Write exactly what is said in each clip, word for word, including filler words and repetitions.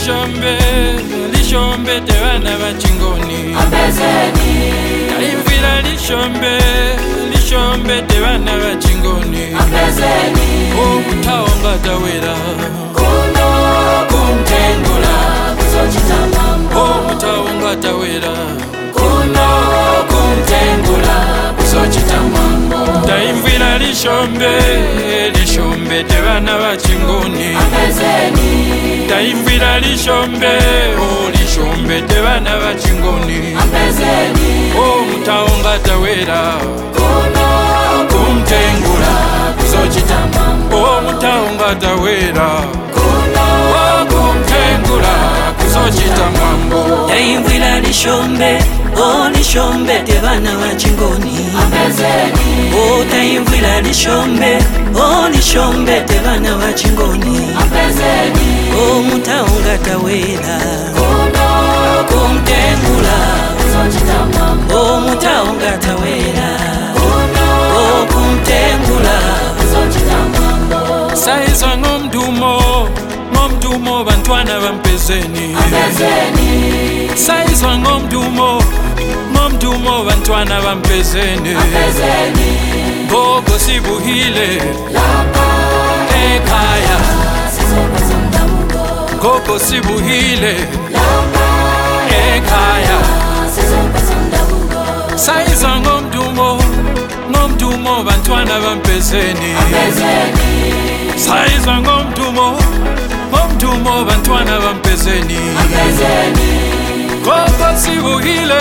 lishombe, lishombe te bana bachingoni. Ambezeni. Taimvira lishombe, lishombe te bana bachingoni. Ambezeni. Oh mutaonga tawera. Kuno kumtengula kuzochita mambo. Oh mutaonga tawera. Kuno kumtengula kuzochita mambo. Taimvira lishombe, lishombe te bana bachingoni. Ambezeni. Taimvira lishombe, oh lishombe te bana bachingoni. Ambezeni. Oh mutaonga tawera. Kuno Kumtengula kuzochita mambo. Oh mutaonga tawera. Kuno Oh kumtengula kuzochita mambo. Taimvira lishombe, oh lishombe te bana bachingoni. Ambezeni. Oh taimvira lishombe, oh lishombe te bana bachingoni. Ambezeni. Oh mutaonga tawera. Kuno Kumtengula kuzochita mambo. oh mutaonga tawera. Kuno Oh kumtengula kuzochita mambo. Saizwa ngomdumo, ngomdumo bantwana bampezeni. Ambezeni. Saizwa ngomdumo, ngomdumo bantwana bampezeni. Ambezeni. Gogo sibuhile Lapa ekhaya. sizokoza mdamuko. Gogo sibuhile Lapa ekhaya. sizokoza mdamuko. Saizwa ngomdumo, ngomdumo bantwana bampezeni. Ambezeni. Saizwa ngomdumo, ngomdumo bantwana bampezeni. Ambezeni. Gogo sibuhile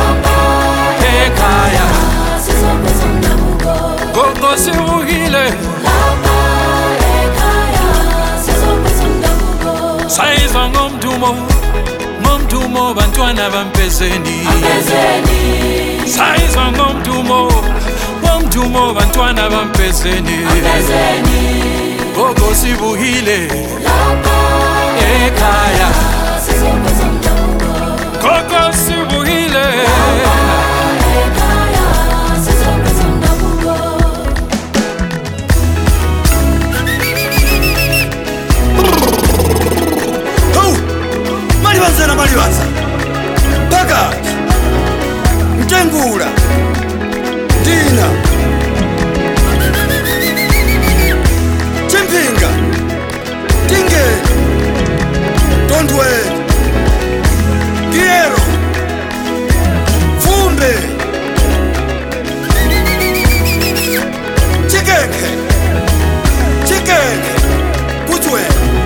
ekhaya. Sizokoza mdamuko. Gogo sibuhile Lapa ekhaya sizokoza mdamuko. saizwa ngomdumo, ngomdumo bantwana bampezeni. Ambezeni. Saizwa ngomdumo, ngomdumo bantwana bampezeni. Ambezeni. Gogo sibuhile Lapa ekhaya. sizokoza mdamuko. Gogo sibuhile Ekhaya sizokoza mdamuko. Hau! Malibanza na malibanza. Pakati. Mtengula. Dina. Chimpinga. Tinge. Tondwe. Giero. Fumbe. Chikeke. Chikeke. Kutwe.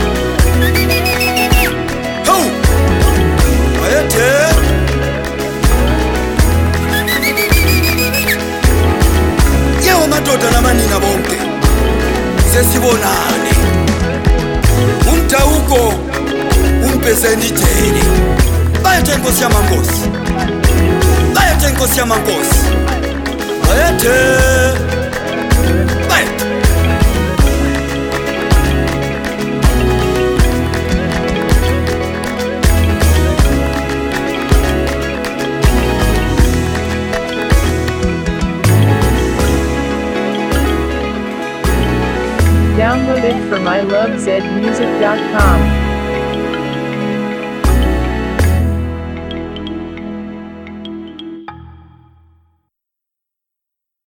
Hau! Ayete. Yewe madoda namanina bonke sesibonane umtawuko umpezeni jeni bayethe inkosi yamankosi bayethe inkosi yamankosi bayethe bayethe Download it from I love zed music dot com.